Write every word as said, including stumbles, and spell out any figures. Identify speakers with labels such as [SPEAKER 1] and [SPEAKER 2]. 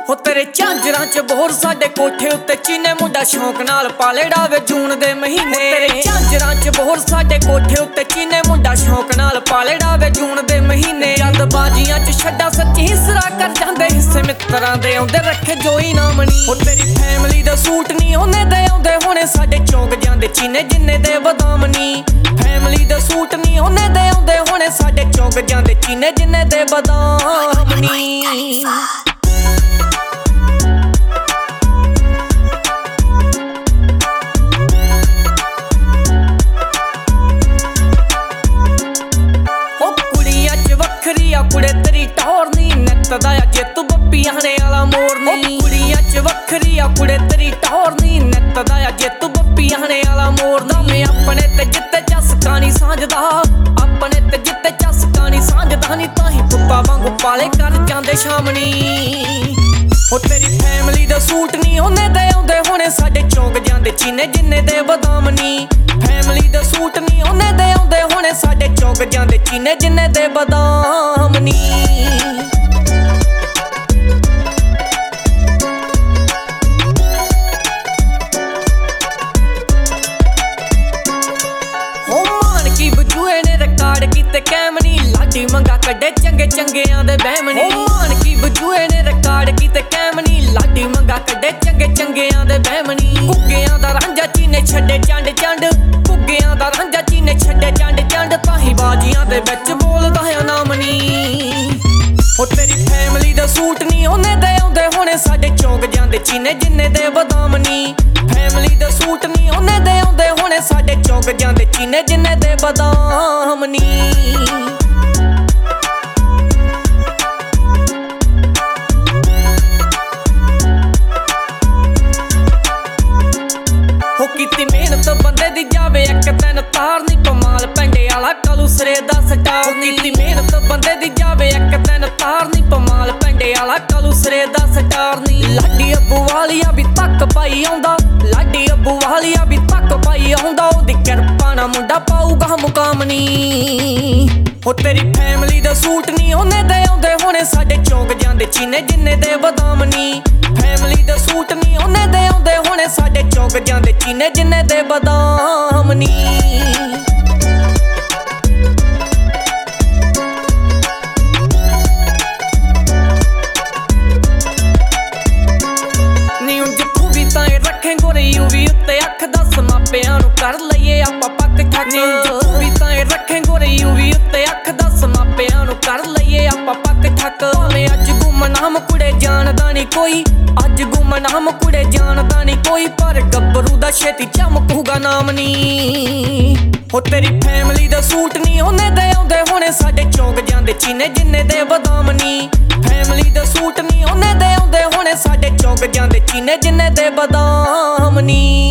[SPEAKER 1] ਹੋ ਤੇਰੇ ਝਾਂਜਰਾਂ ਚ ਬੋਰ ਸਾਡੇ ਕੋਠੇ ਉੱਤੇ ਚੀਨੇ ਮੁੰਡਾ ਸ਼ੌਂਕ ਨਾਲ ਪਾਲੇ ਡਾਵੇ ਜੂਨ ਦੇ ਮਹੀਨੇ। ਤੇਰੇ ਝਾਂਜਰਾਂ ਚ ਬੋਰ ਸਾਡੇ ਕੋਠੇ ਉੱਤੇ ਚੀਨੇ ਮੁੰਡਾ ਸ਼ੌਂਕ ਨਾਲ ਪਾਲੇ ਡਾਵੇ ਜੂਨ ਦੇ ਮਹੀਨੇ। ਜਦ ਬਾਜੀਆਂ ਚ ਛੱਡਾ ਸੱਚੀ ਹਿੱਸਰਾ ਕਰ ਜਾਂਦੇ ਹਿੱਸੇ ਮਿੱਤਰਾਂ ਦੇ ਆਉਂਦੇ ਰੱਖੇ ਜੋਈ ਨਾ ਮਣੀ। ਹੋ ਤੇਰੀ ਫੈਮਿਲੀ ਦਾ ਸੂਟ ਨਹੀਂ ਉਹਨੇ ਦੇ ਆਉਂਦੇ ਹੋਣੇ ਸਾਡੇ ਚੌਂਕ ਜਾਂਦੇ ਚੀਨੇ ਜਿੰਨੇ ਦੇ ਬਦਾਮ ਨੀ। ਫੈਮਿਲੀ ਦਾ ਸੂਟ ਨਹੀਂ ਉਹਨੇ ਦੇ ਆਉਂਦੇ ਹੋਣੇ ਸਾਡੇ ਚੌਂਕ ਜਾਂਦੇ ਚੀਨੇ ਜਿੰਨੇ ਦੇ ਬਦਾਮ ਨੀ। ਕੁੜੇ ਤੇਰੀ ਟੌਰ ਨੀ ਨੱਚਦਾ ਆ ਜੇ ਤੂੰ ਬੱਬੀਆਂ ਨੇ ਵਾਲਾ ਮੋਰ ਨੀ। ਕੁੜੀਆਂ ਚ ਵੱਖਰੀ ਆ ਕੁੜੇ ਤੇਰੀ ਟੌਰ ਨੀ ਨੱਚਦਾ ਆ ਜੇ ਤੂੰ ਬੱਬੀਆਂ ਨੇ ਵਾਲਾ ਮੋਰ ਨਾ। ਮੈਂ ਆਪਣੇ ਤੇ ਜਿੱਤੇ ਚਸਕਾ ਨੀ ਸਾਂਝਦਾ ਆਪਣੇ ਤੇ ਜਿੱਤੇ ਚਸਕਾ ਨੀ ਸਾਂਝਦਾ ਨੀ ਤਾਂ ਹੀ ਪੁੱਪਾ ਵਾਂਗੂ ਪਾਲੇ ਕਰ ਜਾਂਦੇ ਸ਼ਾਮਣੀ। ਹੋ ਤੇਰੀ ਫੈਮਿਲੀ ਦਾ ਸੂਟ ਨੀ ਉਹਨੇ ਦੇ ਆਉਂਦੇ ਹੋਣੇ ਸਾਡੇ ਚੌਂਕ ਜਾਂਦੇ ਚੀਨੇ ਜਿੰਨੇ ਦੇ ਬਦਾਮ ਨੀ। ਫੈਮਿਲੀ ਦਾ ਸੂਟ ਨੀ ਉਹਨੇ ਦੇ ਆਉਂਦੇ ਹੋਣੇ ਸਾਡੇ ਚੌਂਕ ਜਾਂਦੇ ਚੀਨੇ ਜਿੰਨੇ ਦੇ ਬਦਾਮ ਨੀ। ਹੋ ਮਾਨਕੀ ਬਜੂਏ ਨੇ ਰਿਕਾਰਡ ਕੀਤੇ ਕੈਮ ਨੀ ਲਾਡੀ ਮੰਗਾ ਕੱਢੇ ਚੰਗੇ ਚੰਗਿਆਂ ਦੇ ਬਹਿਮ ਨੀ। ਹੋ ਮਾਨਕੀ ਬਜੂਏ ਨੇ ਰਿਕਾਰਡ ਕੀਤੇ ਕੈਮ ਨੀ ਲਾਡੀ ਮੰਗਾ ਕੱਢੇ ਚੰਗੇ ਚੰਗਿਆਂ ਦੇ ਬਹਿਮ ਨੀ। ਕੁੱਗਿਆਂ ਦਾ ਰਾਂਝਾ ਚੀਨੇ ਛੱਡੇ ਚੰਡ ਚੰਡ ਕੁੱਗਿਆਂ ਦਾ ਰਾਂਝਾ ਚੀਨੇ ਛੱਡੇ ਚੰਡ ਚੰਡ ਤਾਂ ਹੀ ਬਾਜੀਆਂ ਦੇ ਵਿੱਚ ਬੋਲਦਾ ਆ ਨਾਮ ਨੀ। ਹੋ ਤੇਰੀ ਫੈਮਿਲੀ ਦਾ ਸੂਟ ਨੀ ਉਹਨੇ ਦੇ ਆਉਂਦੇ ਹੋਣੇ ਸਾਡੇ ਚੌਂਕ ਜਾਂਦੇ ਚੀਨੇ ਜਿੰਨੇ ਦੇ ਬਦਾਮ ਨੀ। ਫੈਮਿਲੀ ਦਾ ਸੂਟ ਨੀ ਉਹਨੇ ਦੇ ਆਉਂਦੇ ਹੋਣੇ ਸਾਡੇ ਚੌਂਕ ਜਾਂਦੇ ਚੀਨੇ ਜਿੰਨੇ ਦੇ ਬਦਾਮ ਨੀ। ਹੋ ਕੀਤੀ ਮਿਹਨਤ ਬੰਦੇ ਦੀ ਜਾਵੇ ਇੱਕ ਦਿਨ ਤਾਰ ਨੀ ਕਮਾਲ ਪੈਂਡੇ ਵਾਲਾ ਕਾਲੂ ਸਿਰੇ ਦਾ ਸਟਾਰ ਨੀ। ਕੀਤੀ ਮਿਹਨਤ ਬੰਦੇ ਦੀ ਜਾਵੇ ਇੱਕ ਦਿਨ ਤਾਰ ਨੀ ਕਮਾਲ ਪੈਂਡੇ ਵਾਲਾ ਕਾਲੂ ਸਿਰੇ ਦਾ ਸਟਾਰ ਨੀ। ਲਾਡੀ ਅੱਬੂ ਵਾਲੀਆ ਵੀ ਤੱਕ ਪਾਈ ਆਉਂਦਾ ਲਾਡੀ ਅੱਬੂ ਵਾਲੀਆ ਵੀ ਤੱਕ ਪਾਈ ਆਉਂਦਾ ਉਹਦੀ ਕਿਰਪਾ ਨਾਲ ਮੁੰਡਾ ਪਾਊਗਾ ਮੁਕਾਮ ਨੀ। ਹੋ ਤੇਰੀ ਫੈਮਿਲੀ ਦਾ ਸੂਟ ਨੀ ਉਹਨੇ ਦੇ ਆਉਂਦੇ ਹੋਣੇ ਸਾਡੇ ਚੌਂਕ ਜਾਂਦੇ ਚੀਨੇ ਜਿੰਨੇ ਦੇ ਬਦਾਮ ਨੀ। ਫੈਮਿਲੀ ਦਾ ਸੂਟ ਨੀ ਉਹਨੇ ਦੇ ਆਉਂਦੇ ਹੋਣੇ ਸਾਡੇ ਚੌਂਕ ਜਾਂਦੇ ਚੀਨੇ ਜਿੰਨੇ ਦੇ ਬਦਾਮ ਨੀ। ਨੀ ਉਂਝ ਤੂੰ ਵੀ ਤਾਂ ਰੱਖੇ ਗੋਰੇ ਯੂ ਵੀ ਉੱਤੇ ਅੱਖ ਦੱਸ ਮਾਪਿਆਂ ਨੂੰ ਕਰ ਲਈਏ ਆਪਾਂ ਪੱਕ ਠੱਕ। ਨੀ ਉਂਝ ਤੂੰ ਵੀ ਤਾਂ ਰੱਖੇ ਗੋਰੇ ਯੂ ਵੀ ਉੱਤੇ ਅੱਖ ਦੱਸ ਮਾਪਿਆਂ ਨੂੰ ਕਰ ਲਈਏ ਆਪਾਂ ਪੱਕ ਠੱਕ। ਭਾਵੇਂ ਅੱਜ ਗੁੰਮਨਾਮ ਕੁੜੇ ਜਾਣਦਾ ਨੀ ਕੋਈ ਅੱਜ ਗੁੰਮਨਾਮ ਕੁੜੇ ਜਾਣਦਾ ਨੀ ਕੋਈ ਪਰ ਗੱਭਰੂ ਦਾ ਛੇਤੀ ਚਮਕੂਗਾ ਨਾਮ ਨੀ। ਹੋ ਤੇਰੀ ਫੈਮਿਲੀ ਦਾ ਸੂਟ ਨੀ ਉਹਨੇ ਦੇ ਆਉਂਦੇ ਹੋਣੇ ਸਾਡੇ ਚੌਂਕ ਜਾਂਦੇ ਚੀਨੇ ਜਿੰਨੇ ਦੇ ਬਦਾਮ ਨੀ। ਫੈਮਿਲੀ ਦਾ ਸੂਟ ਨੀ ਉਹਨੇ ਦੇ ਆਉਂਦੇ ਹੋਣੇ ਸਾਡੇ ਚੌਂਕ ਜਾਂਦੇ ਚੀਨੇ ਜਿੰਨੇ ਦੇ ਬਦਾਮ ਨੀ।